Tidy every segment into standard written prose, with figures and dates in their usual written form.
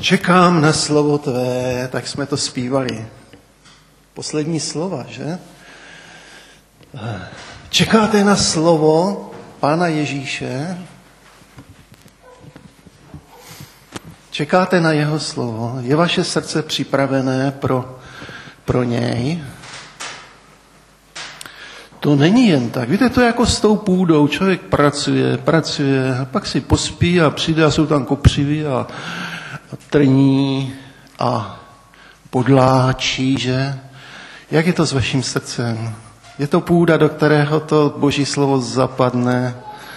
Čekám na slovo tvé, tak jsme to zpívali. Poslední slova, že? Čekáte na slovo Pána Ježíše? Čekáte na jeho slovo? Je vaše srdce připravené pro něj? To není jen tak. Víte, to je jako s tou půdou. Člověk pracuje, a pak si pospí a přijde a jsou tam kopřivy a trní a podláčí, že? Jak je to s vaším srdcem? Je to půda, do kterého to Boží slovo zapadne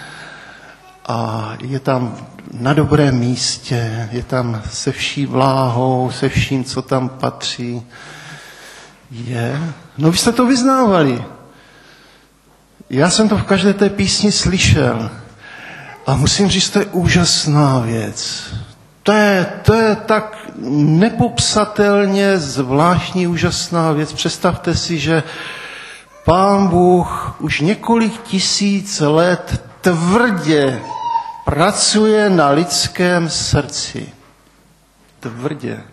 a je tam na dobrém místě, je tam se vší vláhou, se vším, co tam patří. Je? No vy jste to vyznávali. Já jsem to v každé té písni slyšel a musím říct, to je úžasná věc. To je tak nepopsatelně zvláštní úžasná věc. Představte si, že Pán Bůh už několik tisíc let tvrdě pracuje na lidském srdci. Tvrdě.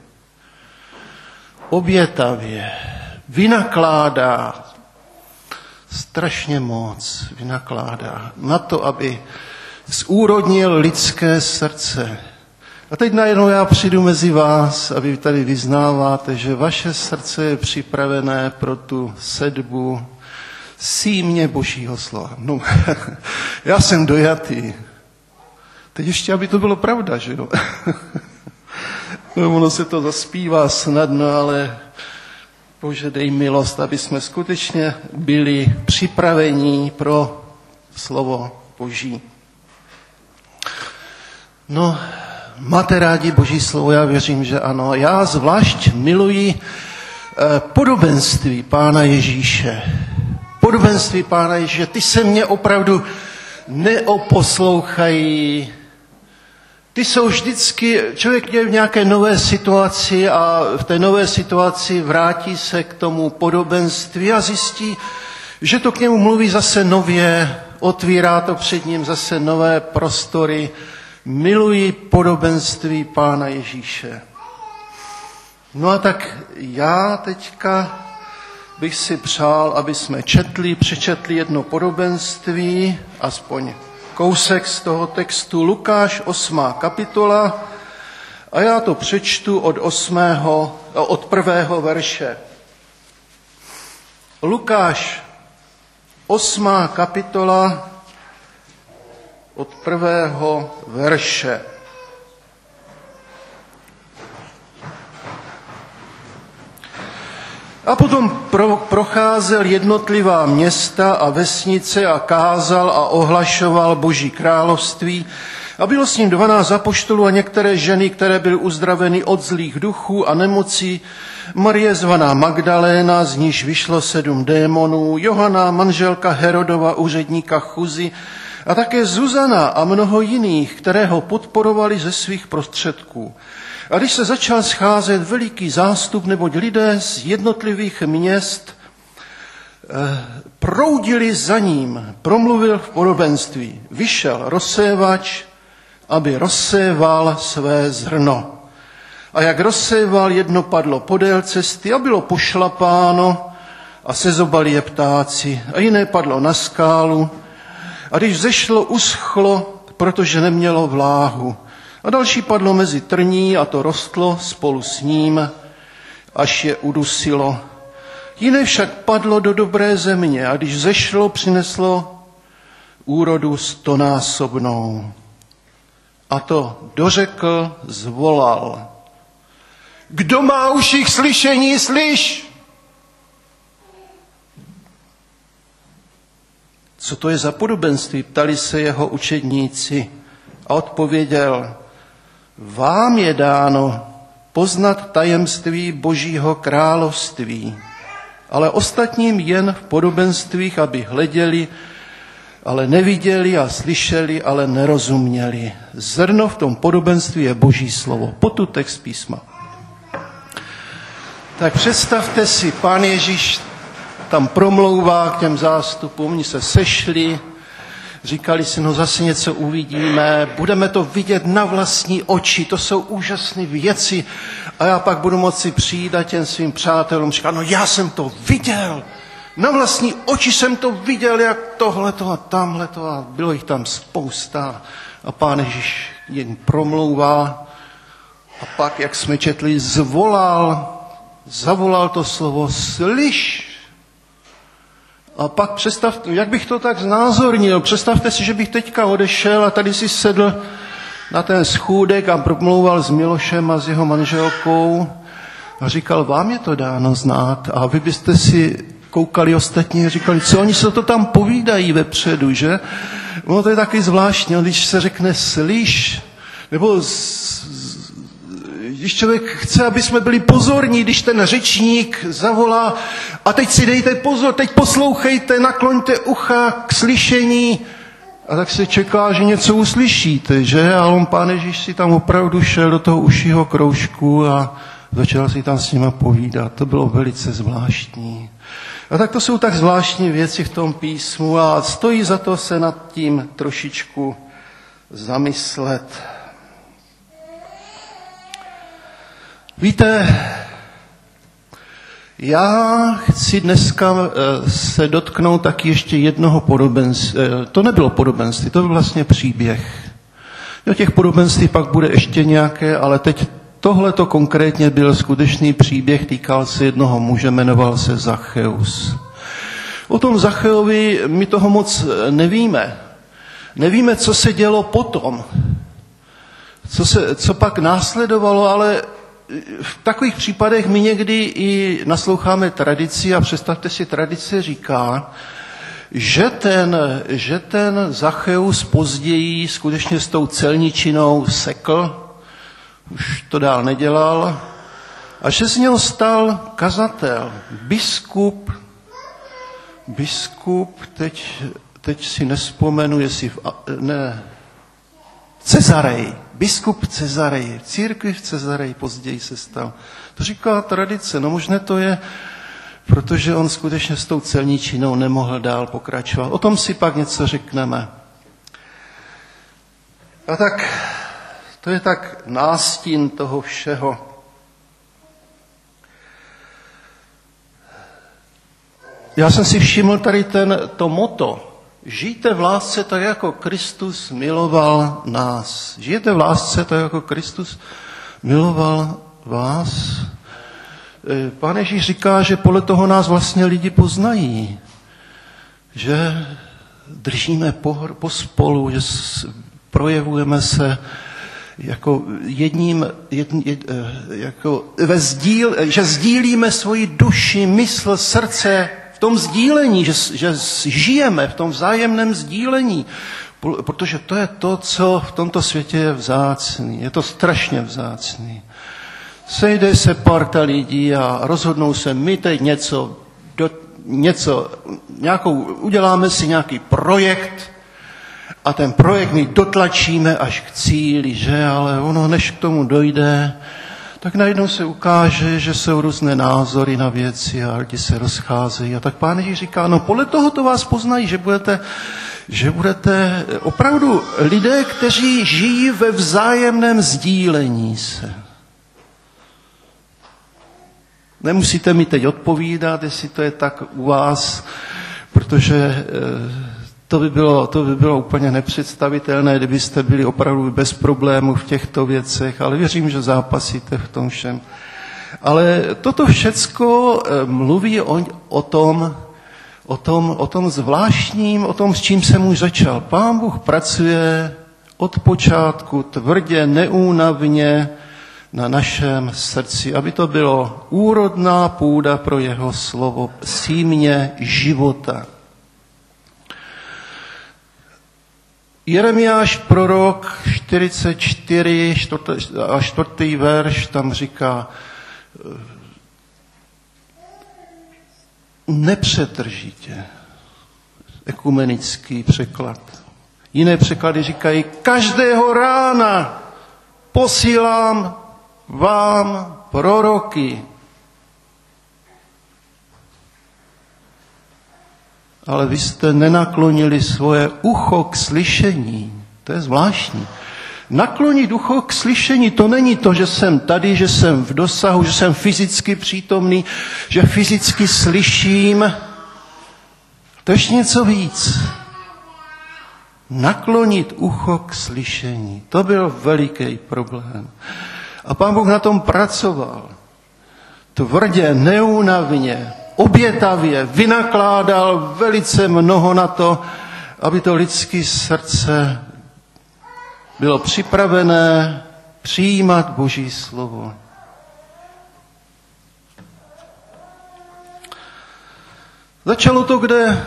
Obětavě. Vynakládá. Strašně moc vynakládá na to, aby zúrodnil lidské srdce. A teď najednou já přijdu mezi vás a vy tady vyznáváte, že vaše srdce je připravené pro tu sedbu símě Božího slova. No, já jsem dojatý. Teď ještě, aby to bylo pravda, že jo? No, ono se to zaspívá snadno, ale Bože, dej milost, aby jsme skutečně byli připraveni pro slovo Boží. No, máte rádi Boží slovo? Já věřím, že ano. Já zvlášť miluji podobenství Pána Ježíše. Podobenství Pána Ježíše. Ty se mě opravdu neoposlouchají. Ty jsou vždycky, člověk je v nějaké nové situaci a v té nové situaci vrátí se k tomu podobenství a zjistí, že to k němu mluví zase nově, otvírá to před ním zase nové prostory. Miluji podobenství Pána Ježíše. No a tak já teďka bych si přál, aby jsme přečetli jedno podobenství, aspoň kousek z toho textu, Lukáš 8. kapitola, a já to přečtu od 1. verše. Lukáš 8. kapitola od 1. verše. A potom procházel jednotlivá města a vesnice a kázal a ohlašoval Boží království. A bylo s ním 12 apoštolů a některé ženy, které byly uzdraveny od zlých duchů a nemocí. Marie zvaná Magdaléna, z níž vyšlo 7 démonů, Johana, manželka Herodova, úředníka Chuzy, a také Zuzana a mnoho jiných, které ho podporovali ze svých prostředků. A když se začal scházet veliký zástup, neboť lidé z jednotlivých měst proudili za ním, promluvil v podobenství. Vyšel rozsévač, aby rozséval své zrno. A jak rozséval, jedno padlo podél cesty a bylo pošlapáno a sezobali je ptáci. A jiné padlo na skálu. A když vzešlo, uschlo, protože nemělo vláhu. A další padlo mezi trní a to rostlo spolu s ním, až je udusilo. Jiné však padlo do dobré země a když vzešlo, přineslo úrodu 100násobnou. A to dořekl, zvolal. Kdo má uši k slyšení, slyš! Co to je za podobenství? Ptali se jeho učedníci a odpověděl, vám je dáno poznat tajemství Božího království, ale ostatním jen v podobenstvích, aby hleděli, ale neviděli a slyšeli, ale nerozuměli. Zrno v tom podobenství je Boží slovo. Potud text písma. Tak představte si, Pán Ježíš tam promlouvá k těm zástupům, oni se sešli říkali si, no zase něco uvidíme, budeme to vidět na vlastní oči, to jsou úžasné věci a já pak budu moci přijít a těm svým přátelům říkat, no já jsem to viděl, na vlastní oči jsem to viděl, jak tohleto a tamhleto a bylo jich tam spousta a Pán Ježíš jen promlouvá a pak, jak jsme četli, zavolal to slovo slyš. A pak jak bych to tak znázornil, představte si, že bych teďka odešel a tady si sedl na ten schůdek a promlouval s Milošem a s jeho manželkou a říkal, vám je to dáno znát a vy byste si koukali ostatní a říkali, co oni se to tam povídají vepředu, že? No to je taky zvláštní, když se řekne slyš, nebo když člověk chce, aby jsme byli pozorní, když ten řečník zavolá a teď si dejte pozor, teď poslouchejte, nakloňte ucha k slyšení a tak se čeká, že něco uslyšíte, že? A on Pán Ježíš si tam opravdu šel do toho ušího kroužku a začal si tam s nima povídat. To bylo velice zvláštní. A tak to jsou tak zvláštní věci v tom písmu a stojí za to se nad tím trošičku zamyslet. Víte, já chci dneska se dotknout taky ještě jednoho podobenství. To nebylo podobenství, to byl vlastně příběh. O těch podobenství pak bude ještě nějaké, ale teď tohleto konkrétně byl skutečný příběh, týkal se jednoho muže, jmenoval se Zacheus. O tom Zacheovi my toho moc nevíme. Nevíme, co se dělo potom, co pak následovalo, ale v takových případech my někdy i nasloucháme tradici a představte si, tradice říká, že ten Zacheus později skutečně s tou celničinou sekl, už to dál nedělal, a že z něho stal kazatel, biskup, teď si nespomenu, jestli Cezarej, biskup Cezarej, církvi v Cezareji později se stal. To říká tradice, no možné to je, protože on skutečně s tou celničinou nemohl dál pokračovat. O tom si pak něco řekneme. A tak, to je tak nástin toho všeho. Já jsem si všiml tady to motto. Žijte v lásce tak, jako Kristus miloval nás. Žijete v lásce tak, jako Kristus miloval vás. Pán Ježíš říká, že podle toho nás vlastně lidi poznají. Že držíme pospolu, že projevujeme se jako že sdílíme svoji duši, mysl, srdce v tom sdílení, že žijeme v tom vzájemném sdílení, protože to je to, co v tomto světě je vzácný. Je to strašně vzácný. Sejde se parta lidí a rozhodnou se, my teď uděláme si nějaký projekt a ten projekt my dotlačíme až k cíli, že? Ale ono, než k tomu dojde, tak najednou se ukáže, že jsou různé názory na věci a lidi se rozcházejí. A tak Pán Ježíš říká, no podle toho to vás poznají, že budete opravdu lidé, kteří žijí ve vzájemném sdílení se. Nemusíte mi teď odpovídat, jestli to je tak u vás, protože to by bylo úplně nepředstavitelné, kdybyste byli opravdu bez problémů v těchto věcech, ale věřím, že zápasíte v tom všem. Ale toto všecko mluví o tom zvláštním, o tom, s čím jsem už začal. Pán Bůh pracuje od počátku tvrdě, neúnavně na našem srdci, aby to bylo úrodná půda pro jeho slovo, símě života. Jeremiáš prorok 44 a 4. verš tam říká, nepřetržitě, ekumenický překlad. Jiné překlady říkají, každého rána posílám vám proroky. ale vy jste nenaklonili svoje ucho k slyšení. To je zvláštní. Naklonit ucho k slyšení, to není to, že jsem tady, že jsem v dosahu, že jsem fyzicky přítomný, že fyzicky slyším. To je ještě něco víc. Naklonit ucho k slyšení. To byl veliký problém. A Pán Bůh na tom pracoval. Tvrdě, neúnavně, obětavě vynakládal velice mnoho na to, aby to lidské srdce bylo připravené přijímat Boží slovo. Začalo to, kde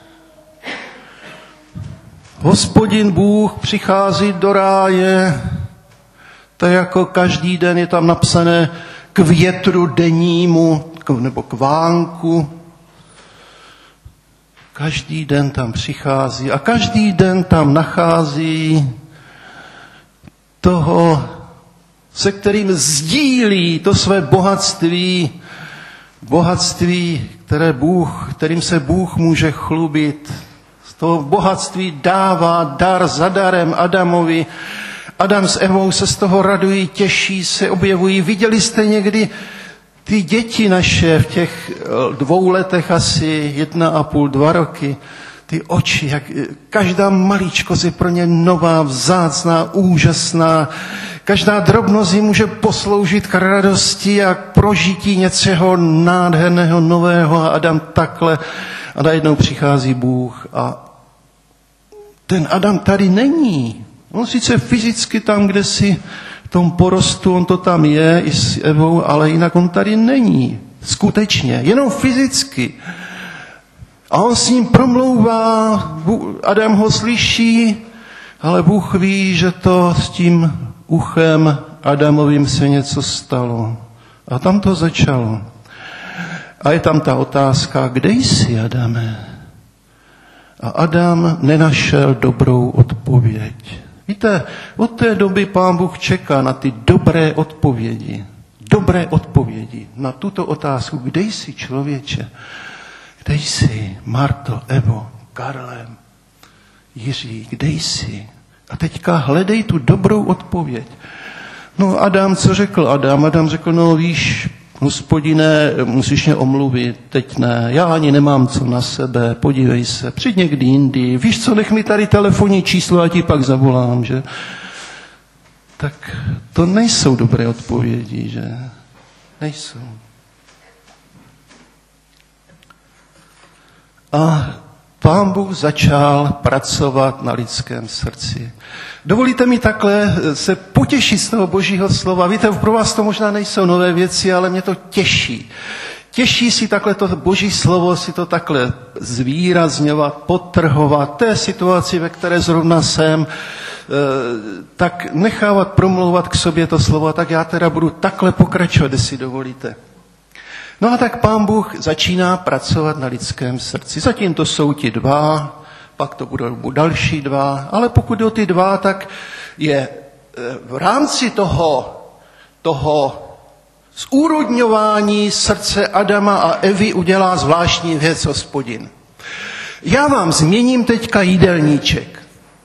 Hospodin Bůh přichází do ráje, tak jako každý den je tam napsané k větru dennímu, nebo k vánku. Každý den tam přichází a každý den tam nachází toho, se kterým sdílí to své bohatství, kterým se Bůh může chlubit. Z toho bohatství dává dar za darem Adamovi. Adam s Evou se z toho radují, těší se, objevují. Viděli jste někdy ty děti naše v těch 2 letech asi, 1,5, 2 roky, ty oči, jak každá maličkost je pro ně nová, vzácná, úžasná. Každá drobnost jim může posloužit k radosti a k prožití něčeho nádherného, nového. A Adam takhle. A najednou přichází Bůh a ten Adam tady není. On sice fyzicky tam, kde si v tom porostu, on to tam je i s Evou, ale jinak on tady není. Skutečně, jenom fyzicky. A on s ním promlouvá, Adam ho slyší, ale Bůh ví, že to s tím uchem Adamovým se něco stalo. A tam to začalo. A je tam ta otázka, kde jsi, Adame? A Adam nenašel dobrou odpověď. Víte, od té doby Pán Bůh čeká na ty dobré odpovědi. Dobré odpovědi na tuto otázku. Kde jsi, člověče? Kde jsi, Marto, Evo, Karlem, Jiří, kde jsi? A teďka hledej tu dobrou odpověď. No Adam, co řekl Adam? Adam řekl, no víš, Hospodine, musíš mě omluvit, teď ne, já ani nemám co na sebe, podívej se, přijď někdy jindy, víš co, nech mi tady telefonní číslo a ti pak zavolám, že? Tak to nejsou dobré odpovědi, že? Nejsou. A Pán Bůh začal pracovat na lidském srdci. Dovolíte mi takhle se potěšit z toho Božího slova. Víte, pro vás to možná nejsou nové věci, ale mě to těší. Těší si takhle to Boží slovo, si to takhle zvýrazňovat, podtrhovat. Té situaci, ve které zrovna jsem, tak nechávat promlouvat k sobě to slovo. Tak já teda budu takhle pokračovat, jestli dovolíte. No a tak Pán Bůh začíná pracovat na lidském srdci. Zatím to jsou ti 2, pak to budou další 2, ale pokud jde o ty 2, tak je v rámci toho zúrodňování srdce Adama a Evy udělá zvláštní věc Hospodin. Já vám změním teďka jídelníček.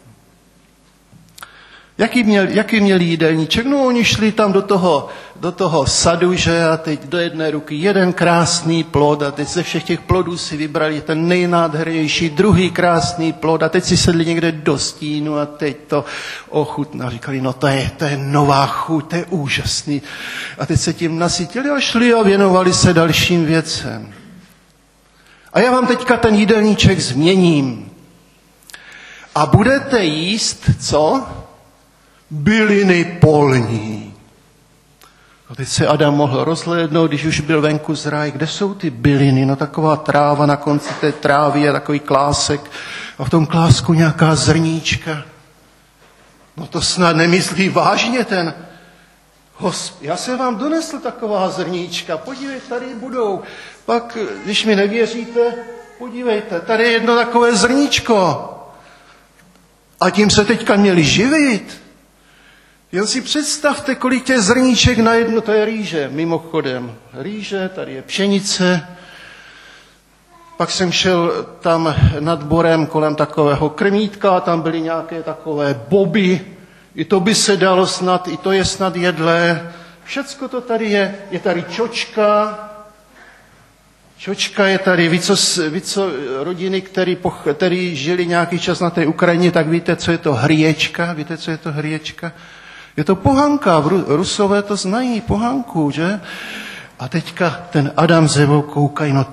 Jaký měli jídelníček? No, oni šli tam do toho sadu, že, a teď do jedné ruky jeden krásný plod a teď ze všech těch plodů si vybrali ten nejnádhernější, druhý krásný plod a teď si sedli někde do stínu a teď to ochutnali. Říkali, no to je nová chuť, to je úžasný. A teď se tím nasytili a šli a věnovali se dalším věcem. A já vám teďka ten jídelníček změním. A budete jíst, co? Byliny polní. A teď se Adam mohl rozhlédnout, když už byl venku z ráje. Kde jsou ty byliny? No taková tráva, na konci té trávy je takový klásek a v tom klásku nějaká zrníčka. No to snad nemyslí vážně ten já jsem vám donesl taková zrníčka. Podívejte, tady budou. Pak, když mi nevěříte, podívejte, tady je jedno takové zrníčko. A tím se teďka měli živit. Jen si představte, kolik těch zrníček na jedno, to je rýže, mimochodem. Rýže, tady je pšenice. Pak jsem šel tam nad borem kolem takového krmítka, tam byly nějaké takové boby, i to by se dalo snad, i to je snad jedlé. Všecko to tady je. Je tady čočka. Čočka je tady. Vy co rodiny, který žili nějaký čas na té Ukrajině, tak víte, co je to hříječka? Víte, co je to hříječka? Je to pohanka. Rusové to znají, pohanku, že? A teďka ten Adam s Evou koukají, no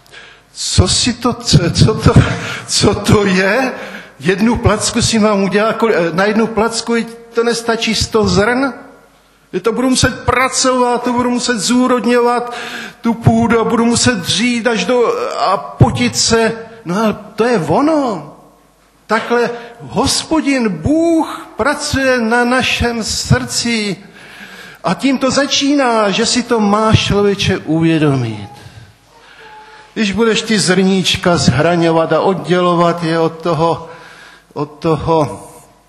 co to je? Jednu placku si mám udělat, na jednu placku to nestačí 100 zrn? To budu muset pracovat, to budu muset zúrodňovat tu půdu a budu muset dřít a potit se. No ale to je ono. Takhle Hospodin Bůh pracuje na našem srdci a tím to začíná, že si to máš, člověče, uvědomit. Když budeš ty zrníčka zhraňovat a oddělovat je od toho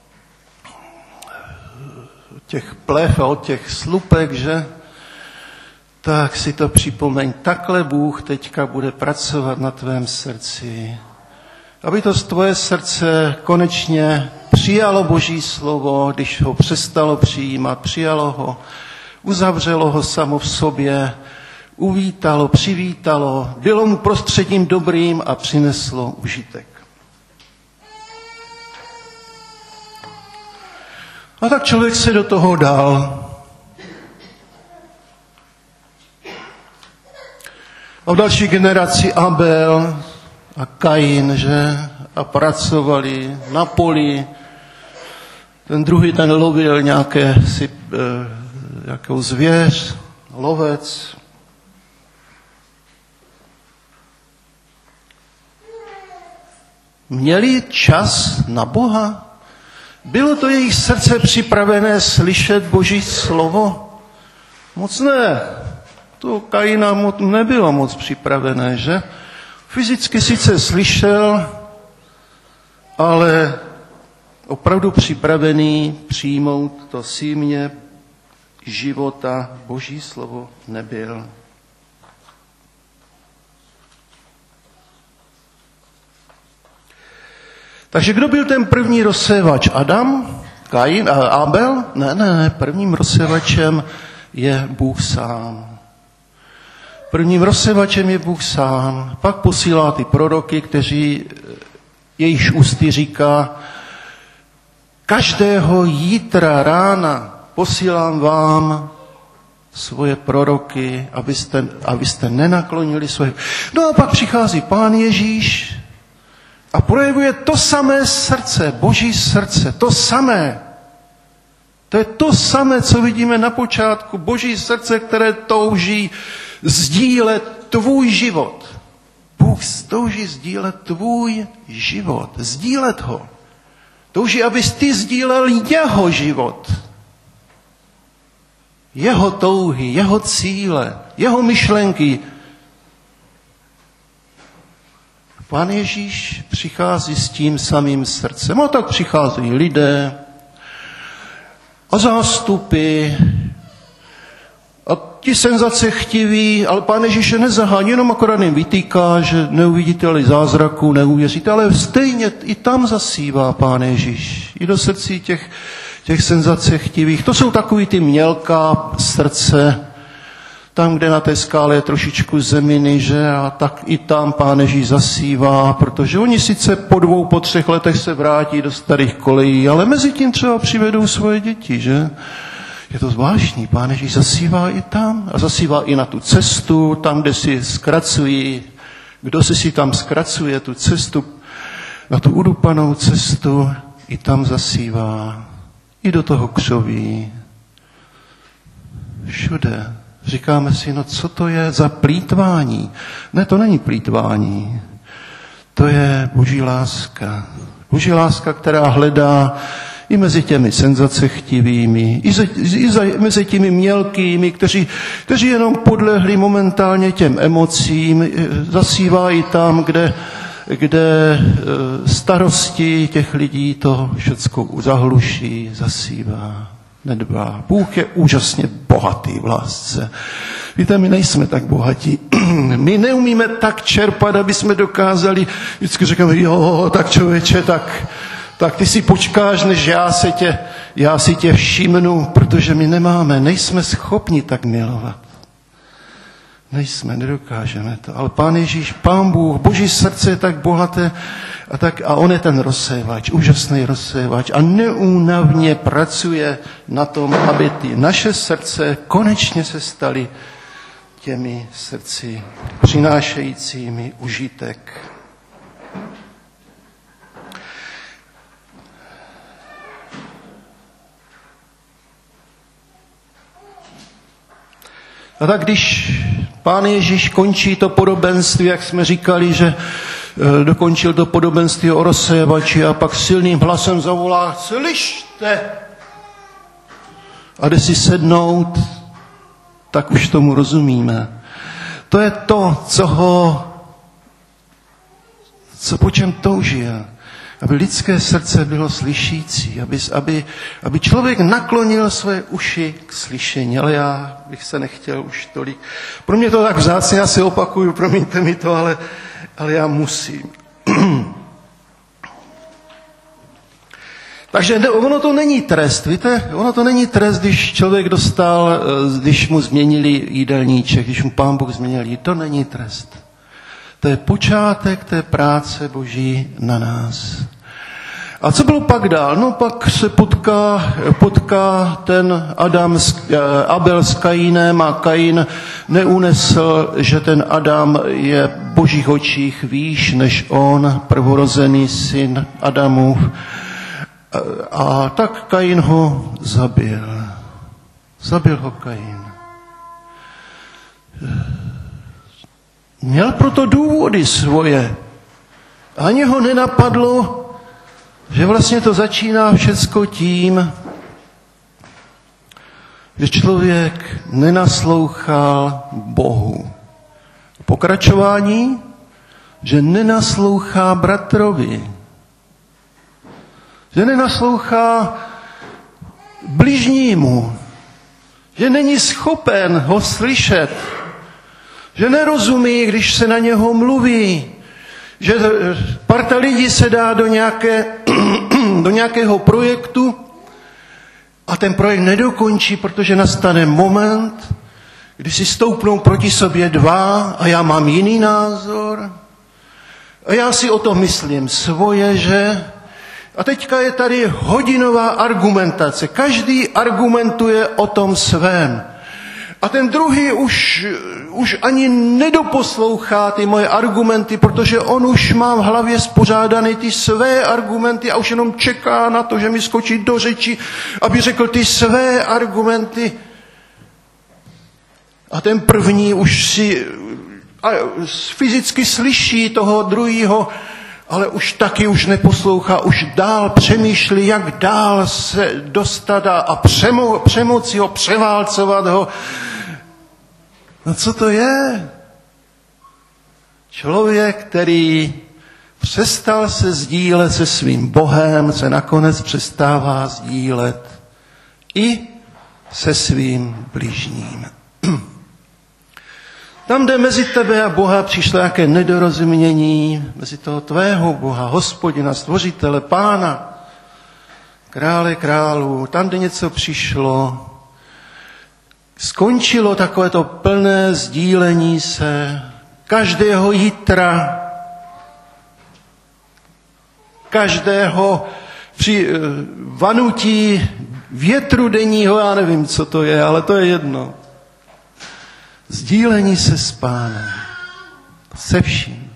těch plev a od těch slupek, že? Tak si to připomeň. Takhle Bůh teďka bude pracovat na tvém srdci. Aby to z tvoje srdce konečně přijalo Boží slovo, když ho přestalo přijímat, přijalo ho, uzavřelo ho samo v sobě, uvítalo, přivítalo, bylo mu prostředím dobrým a přineslo užitek. A tak člověk se do toho dal. A v další generaci Abel a Kain, že? A pracovali na poli. Ten druhý, ten lovil nějakou zvěř, lovec. Měli čas na Boha? Bylo to jejich srdce připravené slyšet Boží slovo? Moc ne. To Kaina nebylo moc připravené, že? Fyzicky sice slyšel, ale opravdu připravený přijmout to símě života Boží slovo nebyl. Takže kdo byl ten první rozsévač? Adam? Kain? Abel? Ne, prvním rozsévačem je Bůh sám. Prvním rozsévačem je Bůh sám. Pak posílá ty proroky, jejichž ústy říká, každého jítra rána posílám vám svoje proroky, abyste nenaklonili svoje. No a pak přichází Pán Ježíš a projevuje to samé srdce, Boží srdce, to samé. To je to samé, co vidíme na počátku. Boží srdce, které touží sdílet tvůj život. Bůh touží sdílet tvůj život, sdílet ho. Touží, abys ty sdílel jeho život. Jeho touhy, jeho cíle, jeho myšlenky. Pán Ježíš přichází s tím samým srdcem. A tak přicházejí lidé a zástupy a ti senzace chtiví, ale Pán Ježíš je nezahání, jenom akorát jim vytýká, že neuvidíte-li zázraku, neuvěříte, ale stejně i tam zasívá Pán Ježíš. I do srdcí těch senzace chtivých. To jsou takový ty mělká srdce, tam, kde na té skále je trošičku zeminy, že? A tak i tam Pán Ježíš zasívá, protože oni sice po 2, po 3 letech se vrátí do starých kolejí, ale mezi tím třeba přivedou svoje děti, že? Je to zvláštní, Pán Ježíš zasívá i tam a zasívá i na tu cestu, tam, kde si zkracují, kdo si tam zkracuje tu cestu, na tu udupanou cestu, i tam zasívá, i do toho křoví, všude. Říkáme si, no co to je za plýtvání? Ne, to není plýtvání. To je Boží láska. Boží láska, která hledá i mezi těmi senzacechtivými, i mezi těmi mělkými, kteří jenom podlehli momentálně těm emocím, zasívá i tam, kde starosti těch lidí to všecko zahluší, zasívá. Nedbá. Bůh je úžasně bohatý v lásce. Víte, my nejsme tak bohatí. My neumíme tak čerpat, aby jsme dokázali, vždycky říkáme, jo, tak člověče, tak ty si počkáš, než já si tě všimnu, protože my nejsme schopni tak milovat. Nedokážeme to. Ale Pán Ježíš, Pán Bůh, Boží srdce je tak bohaté a on je ten rozsévač, úžasný rozsévač a neúnavně pracuje na tom, aby ty naše srdce konečně se staly těmi srdci přinášejícími užitek. A tak když Pán Ježíš končí to podobenství, jak jsme říkali, že dokončil to podobenství o rozsévači a pak silným hlasem zavolá, slyšte! A jde si sednout, tak už tomu rozumíme. To je to, po čem touží. Aby lidské srdce bylo slyšící, aby člověk naklonil své uši k slyšení. Ale já bych se nechtěl už tolik. Pro mě to tak vzácně, já si opakuju, promiňte mi to, ale já musím. Takže ono to není trest, víte? Ono to není trest, když člověk když mu změnili jídelníček, když mu Pán Bůh změnil jídelníček. To není trest. To je počátek té práce Boží na nás. A co bylo pak dál? No pak se potká ten Abel s Kainem a Kain neunesl, že ten Adam je v Božích očích výš než on, prvorozený syn Adamův. A tak Kain ho zabil. Zabil ho Kain. Měl proto důvody svoje. Ani ho nenapadlo, že vlastně to začíná všecko tím, že člověk nenaslouchal Bohu. Pokračování, že nenaslouchá bratrovi. Že nenaslouchá bližnímu. Že není schopen ho slyšet. Že nerozumí, když se na něho mluví. Že parta lidí se dá do nějakého projektu a ten projekt nedokončí, protože nastane moment, kdy si stoupnou proti sobě dva a já mám jiný názor a já si o tom myslím svoje, že? A teďka je tady hodinová argumentace. Každý argumentuje o tom svém. A ten druhý už ani nedoposlouchá ty moje argumenty, protože on už má v hlavě spořádané ty své argumenty a už jenom čeká na to, že mi skočí do řeči, aby řekl ty své argumenty. A ten první už si fyzicky slyší toho druhého, ale už neposlouchá, už dál přemýšlí, jak dál se dostat a přemoci ho, převálcovat ho. No co to je? Člověk, který přestal se sdílet se svým Bohem, se nakonec přestává sdílet i se svým bližním. Tam, kde mezi tebe a Boha přišlo nějaké nedorozumění, mezi toho tvého Boha, Hospodina, Stvořitele, Pána, Krále králů, tam, kde něco přišlo, skončilo takovéto plné sdílení se každého jitra, každého při vanutí větru denního, já nevím, co to je, ale to je jedno. Sdílení se s Pánem. Se vším.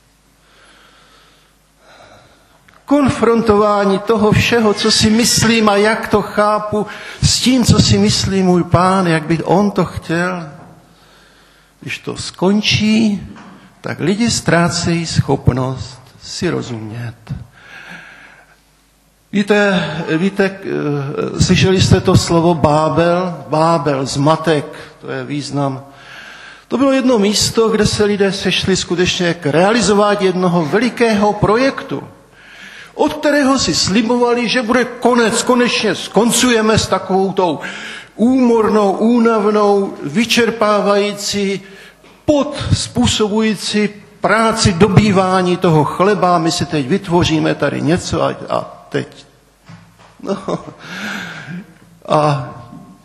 Konfrontování toho všeho, co si myslím a jak to chápu, s tím, co si myslí můj Pán, jak by on to chtěl. Když to skončí, tak lidi ztrácejí schopnost si rozumět. Víte, slyšeli jste to slovo Bábel? Bábel, zmatek, to je význam. To bylo jedno místo, kde se lidé sešli skutečně k realizování jednoho velikého projektu, od kterého si slibovali, že bude konec, konečně skoncujeme s takovou tou úmornou, únavnou, vyčerpávající, způsobující práci dobývání toho chleba. My si teď vytvoříme tady něco a teď. No. A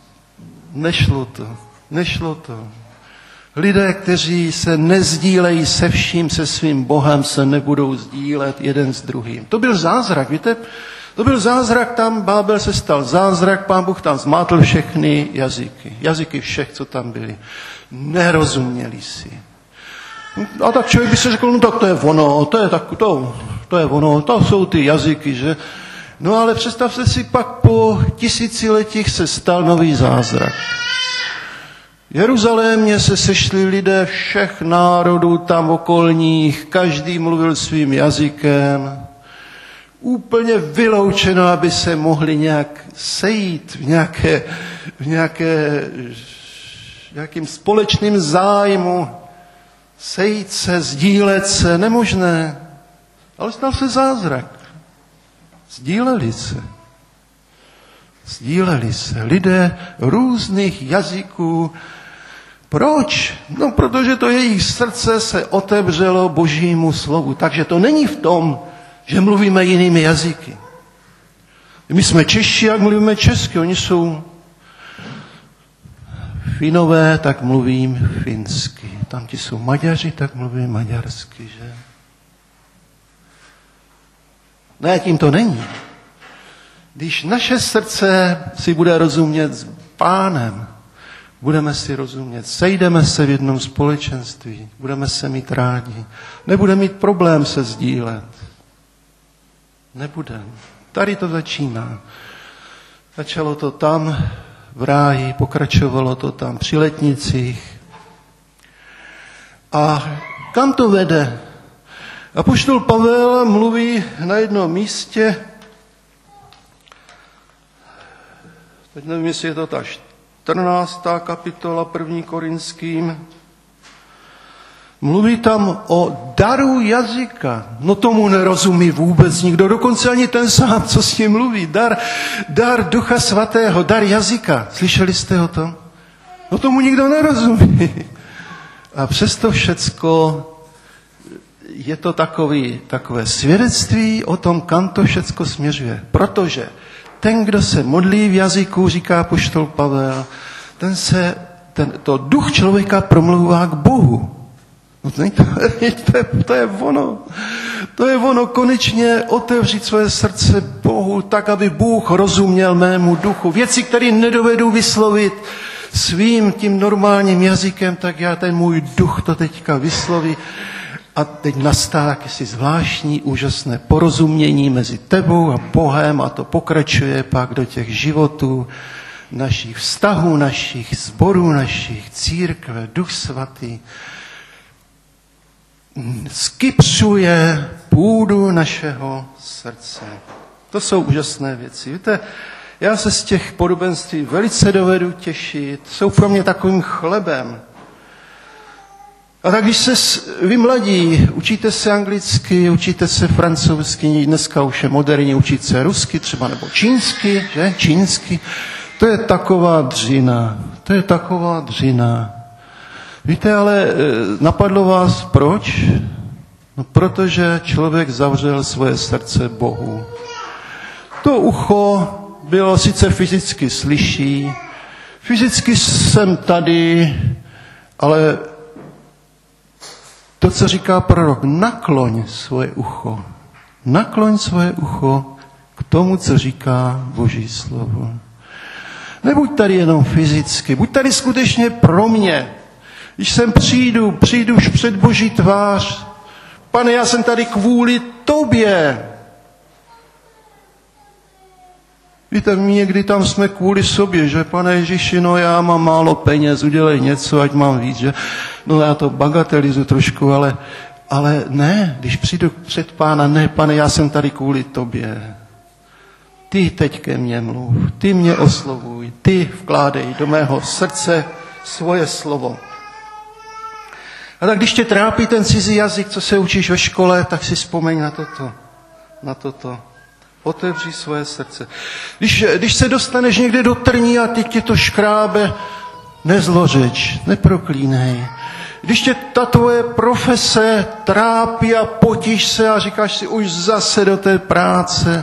nešlo to. Lidé, kteří se nezdílejí se vším, se svým Bohem, se nebudou sdílet jeden s druhým. To byl zázrak, víte? To byl zázrak, tam Bábel se stal zázrak, Pán Bůh tam zmátl všechny jazyky všech, co tam byli. Nerozuměli si. A tak člověk by si řekl, no tak to je ono, to je ono, to jsou ty jazyky, že? No ale představte si, pak po tisíciletích se stal nový zázrak. V Jeruzalémě se sešli lidé všech národů tam okolních, každý mluvil svým jazykem. Úplně vyloučeno, aby se mohli nějak sejít v nějakým společným zájmu, sejít se, sdílet se, nemožné. Ale stal se zázrak. Sdíleli se. Lidé různých jazyků. Proč? No, protože to jejich srdce se otevřelo Božímu slovu. Takže to není v tom, že mluvíme jinými jazyky. My jsme Češi, jak mluvíme česky. Oni jsou Finové, tak mluvím finsky. Tam ti jsou Maďaři, tak mluvím maďarsky, že? Ne, tím to není. Když naše srdce si bude rozumět s Pánem, budeme si rozumět, sejdeme se v jednom společenství, budeme se mít rádi, nebudeme mít problém se sdílet. Nebudeme. Tady to začíná. Začalo to tam v ráji, pokračovalo to tam při letnicích. A kam to vede? Apoštol Pavel mluví na jednom místě, teď nevím, jestli je to ta 14. kapitola 1. Korinským, mluví tam o daru jazyka. No tomu nerozumí vůbec nikdo, dokonce ani ten sám, co s ním mluví. Dar Ducha Svatého, dar jazyka. Slyšeli jste o tom? No tomu nikdo nerozumí. A přesto všecko je to takové svědectví o tom, kam to všecko směřuje. Protože ten, kdo se modlí v jazyku, říká apoštol Pavel, to duch člověka promlouvá k Bohu. No to je ono. To je ono, konečně otevřít své srdce Bohu, tak, aby Bůh rozuměl mému duchu. Věci, které nedovedu vyslovit svým tím normálním jazykem, tak já ten můj duch to teďka vysloví. A teď nastává jakési zvláštní, úžasné porozumění mezi tebou a Bohem a to pokračuje pak do těch životů, našich vztahů, našich sborů, našich církve. Duch Svatý skypřuje půdu našeho srdce. To jsou úžasné věci. Víte, já se z těch podobenství velice dovedu těšit. Jsou pro mě takovým chlebem. A tak když se vy mladí, učíte se anglicky, učíte se francouzsky, dneska už je moderní učit se rusky třeba, nebo čínsky, že? Čínsky. To je taková dřina. Víte, ale napadlo vás proč? No, protože člověk zavřel svoje srdce Bohu. To ucho bylo sice fyzicky slyší, fyzicky jsem tady, ale to, co říká prorok, nakloň svoje ucho k tomu, co říká Boží slovo. Nebuď tady jenom fyzicky, buď tady skutečně pro mě. Když sem přijdu už před Boží tvář. Pane, já jsem tady kvůli tobě. Víte, my někdy tam jsme kvůli sobě, že Pane Ježíši, no já mám málo peněz, udělej něco, ať mám víc, že? No já to bagatelizu trošku, ale ne, když přijdu před Pána, ne, Pane, já jsem tady kvůli tobě. Ty teď ke mně mluv, ty mě oslovuj, ty vkládej do mého srdce svoje slovo. A tak když tě trápí ten cizí jazyk, co se učíš ve škole, tak si vzpomeň na toto. Otevři svoje srdce. Když se dostaneš někde do trní a teď tě to škrábe, nezlořeč, neproklínej. Když tě ta tvoje profese trápí a potíš se a říkáš si už zase do té práce,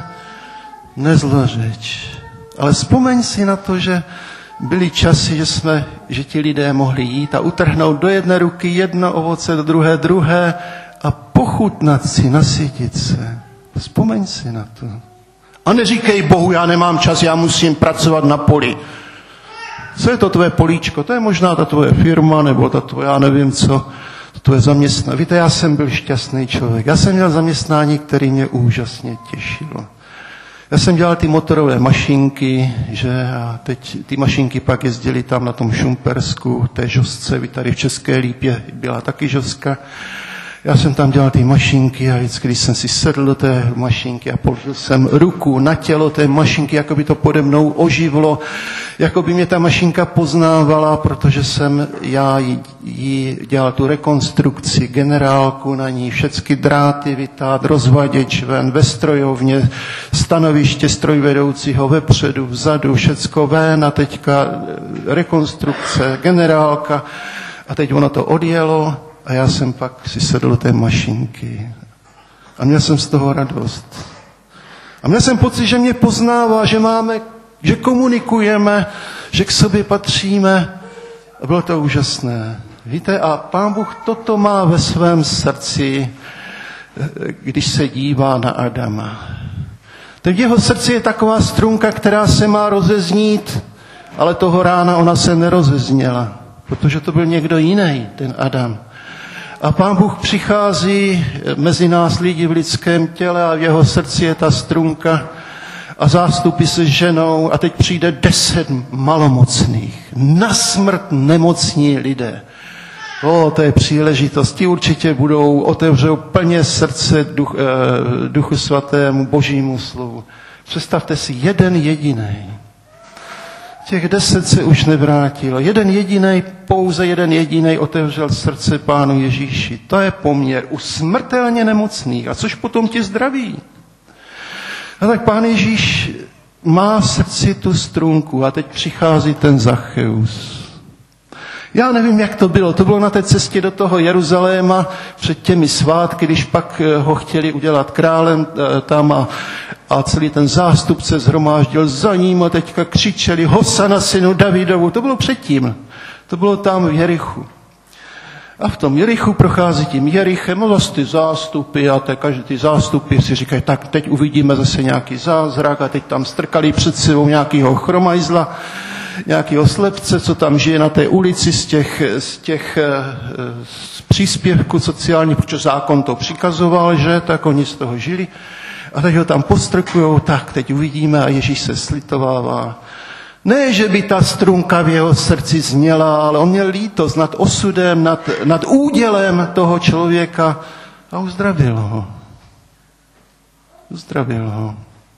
nezlořeč. Ale vzpomeň si na to, že byly časy, že ti lidé mohli jít a utrhnout do jedné ruky jedno ovoce, do druhé a pochutnat si, nasytit se. Vzpomeň si na to. A neříkej Bohu, já nemám čas, já musím pracovat na poli. Co je to tvoje políčko? To je možná ta tvoje firma, nebo ta tvoje, já nevím co, to tvoje zaměstnání. Víte, já jsem byl šťastný člověk. Já jsem měl zaměstnání, které mě úžasně těšilo. Já jsem dělal ty motorové mašinky, že a teď ty mašinky pak jezdily tam na tom Šumpersku, té žosce, vy tady v České Lípě byla taky žostka. Já jsem tam dělal ty mašinky a vždycky, když jsem si sedl do té mašinky a položil jsem ruku na tělo té mašinky, jako by to pode mnou oživlo, jako by mě ta mašinka poznávala, protože jsem já jí dělal tu rekonstrukci, generálku na ní, všechny dráty vytát, rozvaděč ven, ve strojovně, stanoviště strojvedoucího vepředu, vzadu, všecko ven a teďka rekonstrukce, generálka a teď ono to odjelo. A já jsem pak si sedl do té mašinky. A měl jsem z toho radost. A měl jsem pocit, že mě poznává, že komunikujeme, že k sobě patříme. A bylo to úžasné. Víte, a Pán Bůh toto má ve svém srdci, když se dívá na Adama. Teď v jeho srdci je taková strunka, která se má rozeznít, ale toho rána ona se nerozezněla, protože to byl někdo jiný, ten Adam. A Pán Bůh přichází mezi nás lidi v lidském těle a v jeho srdci je ta strunka a zástupy se ženou a teď přijde 10 malomocných, na smrt nemocní lidé. To je příležitost. Ti určitě otevřou plně srdce Duchu Svatému, Božímu slovu. Představte si, jeden jedinej. Těch 10 se už nevrátilo. Pouze jeden jedinej otevřel srdce Pánu Ježíši. To je poměr u smrtelně nemocných. A což potom ti zdraví? A tak Pán Ježíš má v srdci tu strunku a teď přichází ten Zacheus. Já nevím, jak to bylo. To bylo na té cestě do toho Jeruzaléma před těmi svátky, když pak ho chtěli udělat králem tam a celý ten zástup se zhromáždil za ním a teďka křičeli Hosana synu Davidovu. To bylo předtím. To bylo tam v Jerichu. A v tom Jerichu prochází tím Jerichem a zase ty zástupy a každý ty zástupy si říkají, tak teď uvidíme zase nějaký zázrak a teď tam strkali před sebou nějakýho chromajzla, nějakýho slepce, co tam žije na té ulici z těch příspěvků sociálních, protože zákon to přikazoval, že, tak oni z toho žili. A teď ho tam postrkujou, tak teď uvidíme a Ježíš se slitovává. Ne, že by ta strunka v jeho srdci zněla, ale on měl lítost nad osudem, nad údělem toho člověka a uzdravil ho. Uzdravil ho.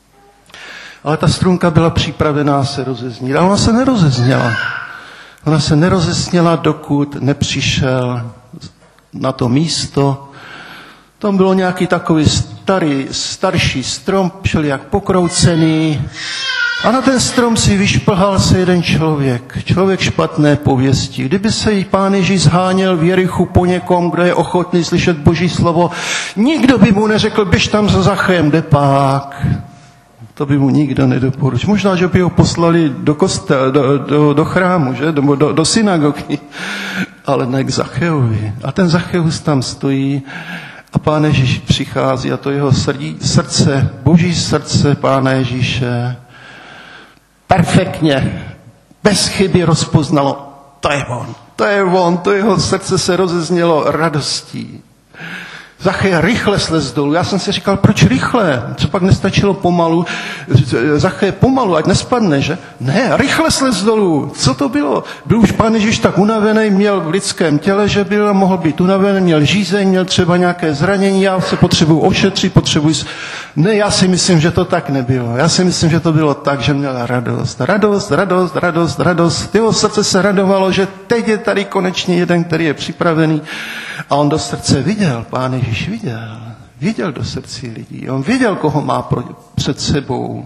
Ale ta strunka byla připravená se rozeznít. A ona se nerozezněla. Ona se nerozezněla, dokud nepřišel na to místo. Tam bylo nějaký takový starší strom, šel jak pokroucený. A na ten strom si vyšplhal se jeden člověk špatné pověsti. Kdyby se jí Pán Ježíš zháněl v Jerichu po někom, kdo je ochotný slyšet Boží slovo, nikdo by mu neřekl, běž tam za Zachem, jde pák. To by mu nikdo nedoporučil. Možná, že by ho poslali do chrámu, že? Do synagogy, ale ne k Zacheovi. A ten Zacheus tam stojí a Pán Ježíš přichází a to jeho srdce, Boží srdce Pána Ježíše perfektně, bez chyby rozpoznalo, to je on, to jeho srdce se rozeznělo radostí. Zachej rychle slez dolů. Já jsem si říkal, proč rychle? Co pak nestačilo pomalu? Zachej pomalu, ať nespadne, že? Ne, rychle slez dolů. Co to bylo? Byl už Pán Ježíš tak unavený, měl v lidském těle, že mohl být unavený, měl žízeň, měl třeba nějaké zranění, já se potřebuji ošetřit, Ne, já si myslím, že to tak nebylo. Já si myslím, že to bylo tak, že měl radost. Radost. Jeho srdce se radovalo, že teď je tady konečně jeden, který je připravený. A on do srdce viděl, Pán Ježíš Viděl do srdcí lidí. On věděl, koho má před sebou.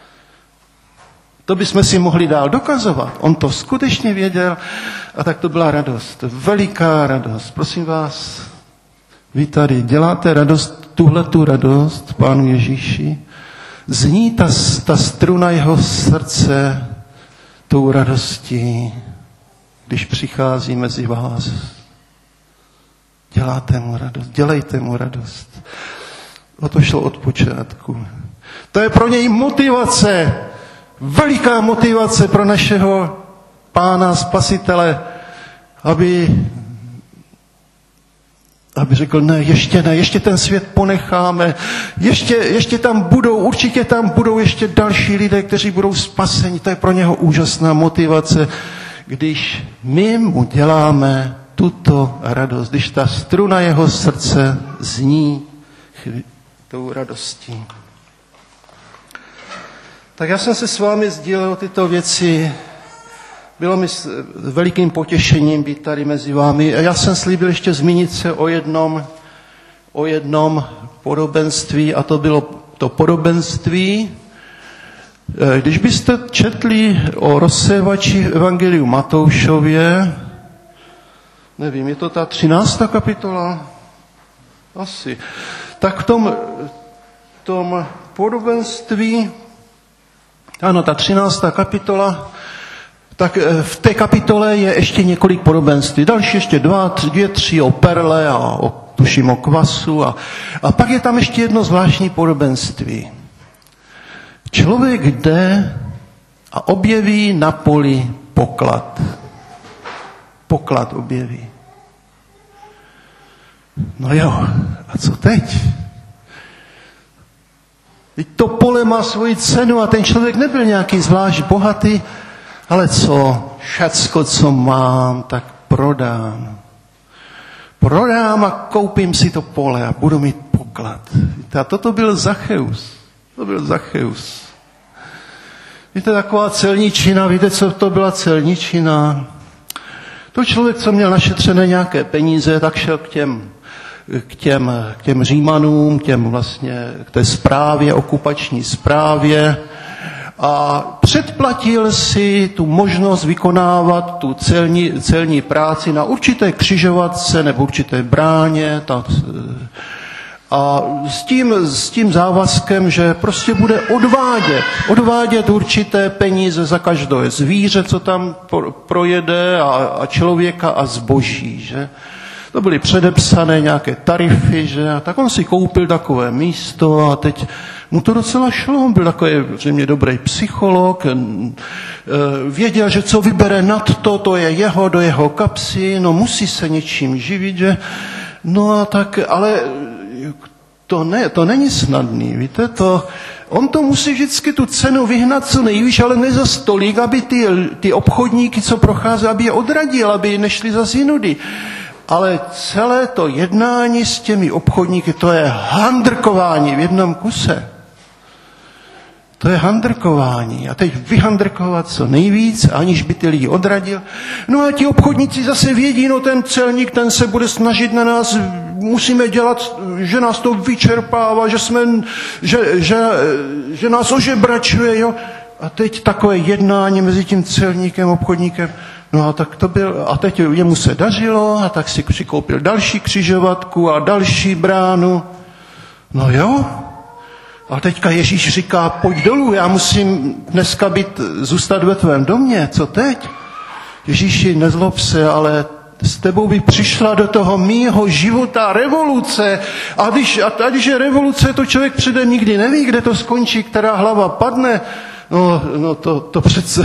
To bychom si mohli dál dokazovat. On to skutečně věděl a tak to byla radost. Veliká radost. Prosím vás, vy tady děláte radost, tuhletu radost Pánu Ježíši. Zní ta struna jeho srdce tou radostí, když přichází mezi vás. Děláte mu radost, dělejte mu radost. O to šlo od počátku. To je pro něj motivace, veliká motivace pro našeho Pána Spasitele, aby řekl, ne, ještě ten svět ponecháme, ještě tam budou, určitě tam budou ještě další lidé, kteří budou spaseni. To je pro něho úžasná motivace, když my mu děláme tuto radost, když ta struna jeho srdce zní tou radostí. Tak já jsem se s vámi sdílel tyto věci. Bylo mi velikým potěšením být tady mezi vámi. A já jsem slíbil ještě zmínit se o jednom podobenství, a to bylo to podobenství. Když byste četli o rozsévači v Evangeliu Matoušově, nevím, je to ta 13. kapitola? Asi. Tak v tom podobenství, ano, ta 13. kapitola, tak v té kapitole je ještě několik podobenství. Další ještě dvě, tři o perle a tuším o kvasu. A pak je tam ještě jedno zvláštní podobenství. Člověk jde a objeví na poli poklad. Poklad objeví. No jo, a co teď? Teď to pole má svoji cenu a ten člověk nebyl nějaký zvlášť bohatý, ale co? Všecko, co mám, tak prodám. Prodám a koupím si to pole a budu mít poklad. A toto byl Zacheus. To byl Zacheus. Víte, taková celničina, víte, co to byla celničina? To člověk, co měl našetřené nějaké peníze, tak šel k těm Římanům, k té správě, okupační správě, a předplatil si tu možnost vykonávat tu celní práci na určité křižovatce nebo určité bráně. A s tím závazkem, že prostě bude odvádět určité peníze za každé zvíře, co tam projede, a člověka a zboží, že? To byly předepsané nějaké tarify, že? A tak on si koupil takové místo a teď mu to docela šlo. On byl takový zřejmě dobrý psycholog, věděl, že co vybere nad to je do jeho kapsy, no musí se něčím živit, že? No a tak, ale to není snadný, víte, on to musí vždycky tu cenu vyhnat co nejvíc, ale ne za stolik, aby ty obchodníky, co procházeli, aby je odradil, aby nešli za zinudy. Ale celé to jednání s těmi obchodníky, to je handrkování v jednom kuse. To je handrkování. A teď vyhandrkovat co nejvíc, aniž by ty lidi odradil. No a ti obchodníci zase vědí, no ten celník, ten se bude snažit na nás, musíme dělat, že nás to vyčerpává, že nás ožebračuje, jo. A teď takové jednání mezi tím celníkem, obchodníkem. No a tak to byl, a teď jemu se dařilo, a tak si přikoupil další křižovatku a další bránu. No jo. A teďka Ježíš říká, pojď dolů, já musím dneska zůstat ve tvém domě, co teď? Ježíši, nezlob se, ale s tebou by přišla do toho mýho života revoluce. A když je revoluce, to člověk předem nikdy neví, kde to skončí, která hlava padne. No to přece...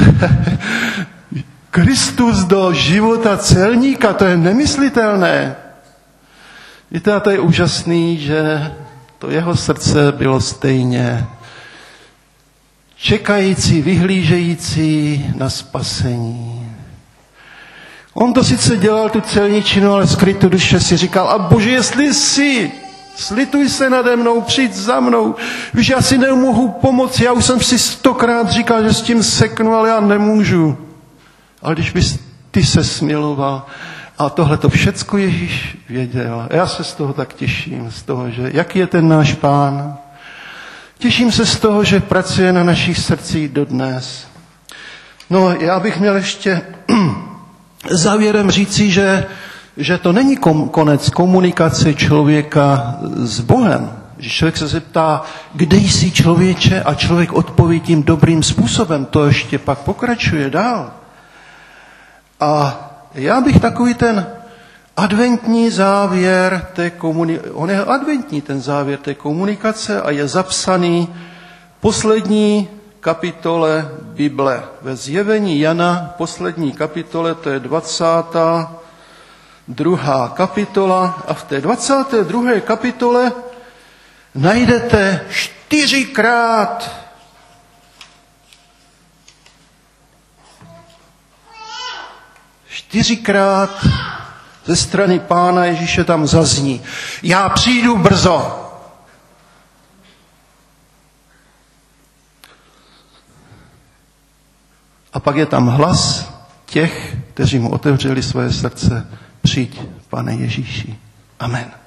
Kristus do života celníka, to je nemyslitelné. Víte, a to je úžasný, že to jeho srdce bylo stejně čekající, vyhlížející na spasení. On to sice dělal tu celničinu, ale skrytou duše si říkal, a Bože, jestli jsi, slituj se nade mnou, přijď za mnou. Víš, já si nemohu pomoci, já už jsem si 100krát říkal, že s tím seknu, ale já nemůžu. Ale když bys ty se smiloval A tohle to všecko Ježíš věděl. Já se z toho tak těším, z toho, že jaký je ten náš Pán. Těším se z toho, že pracuje na našich srdcích dodnes. No, já bych měl ještě závěrem říci, že to není konec komunikace člověka s Bohem. Že člověk se zeptá, kde jsi člověče, a člověk odpoví tím dobrým způsobem. To ještě pak pokračuje dál. A já bych takový ten adventní závěr té komunikace, on je adventní ten závěr té komunikace a je zapsaný poslední kapitole Bible. Ve Zjevení Jana, poslední kapitole, to je 22. kapitola, a v té 22. kapitole najdete 4krát ze strany Pána Ježíše tam zazní: já přijdu brzo. A pak je tam hlas těch, kteří mu otevřeli svoje srdce: přijď, Pane Ježíši. Amen.